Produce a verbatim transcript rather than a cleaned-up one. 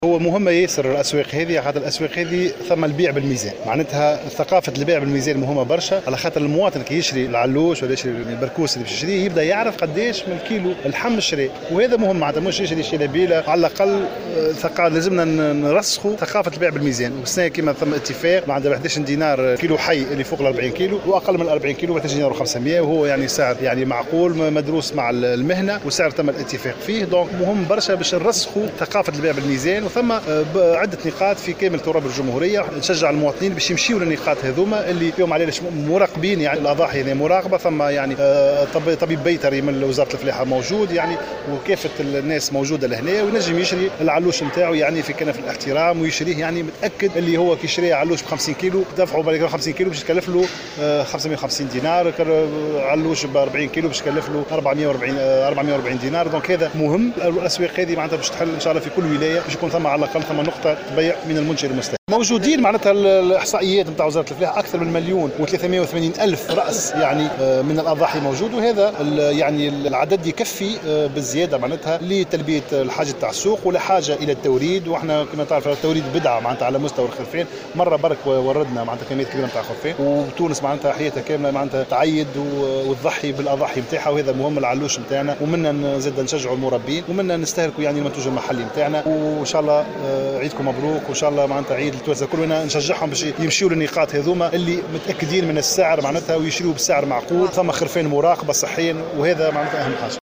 هو مهمة ياسر الأسواق هذه، خاطر الأسواق هذه ثم البيع بالميزان، معناتها ثقافة البيع بالميزان مهمة برشا، على خاطر المواطن كي يشري العلوش ولا يشري البركوس اللي باش يشريه يبدا يعرف قداش من كيلو اللحم شري، وهذا مهم معناتها مش يشري شي لبيلة. على الأقل ثقافة لازمنا نرسخوا ثقافة البيع بالميزان، والسنة كيما ثم اتفاق معناتها ب إحدى عشر دينار كيلو حي اللي فوق ال أربعين كيلو، وأقل من أربعين كيلو ب إحدى عشر دينار وخمسمية، وهو يعني سعر يعني معقول مدروس مع المهنة وسعر تم الاتفاق فيه. دونك مهم برشا باش نرسخوا ثقافة البيع بالميزان، وثم عدة نقاط في كامل تراب الجمهورية نشجع المواطنين باش يمشيوا للنقاط هذوما اللي فيهم عليه مراقبين، يعني الأضاحي هذه مراقبة، ثم يعني طبيب بيطري من وزارة الفلاحة موجود يعني، وكافة الناس موجودة لهنا، وينجم يشري العلوش نتاعو يعني في كنف الاحترام ويشريه يعني متأكد اللي هو كي يشري علوش ب خمسين كيلو دفعوا بالك خمسين كيلو باش يكلف له خمسمية وخمسين دينار، علوش ب أربعين كيلو باش يكلف له أربعمية وأربعين دينار. دونك هذا مهم. الأسواق هذه معناتها باش تحل إن شاء الله في كل ولاية، باش يكون ثم على الأقل ثم نقطة بيع من المنشئ للمستهلك. موجودين معناتها الإحصائيات نتاع وزارة الفلاحة أكثر من مليون وثلاثمية وثمانين ألف رأس يعني من الأضاحي موجود، وهذا يعني العدد يكفي بالزيادة معناتها لتلبية الحاجة تاع السوق ولا حاجة إلى التوريد. وإحنا كما تعرف التوريد بدعة معناتها على مستوى الخرفان، مرة برك وردنا معناتها كمية كبيرة نتاع خرفان، وتونس معناتها حياتها كاملة معناتها تعيد وتضحي بالأضاحي نتاعها، وهذا مهم العلوش نتاعنا، ومنا نزيد نشجعوا المربين، ومنا نستهلكوا يعني المنتوج المحلي نتاعنا. وإن شاء الله عيدكم مبروك، وإن شاء الله معناتها عيد التوانسة كلنا نشجعهم باش يمشيوا للنقاط هذوما اللي متأكدين من السعر معناتها ويشريوا بسعر معقول، ثم خرفان مراقبة صحيا، وهذا معناتها أهم حاجة.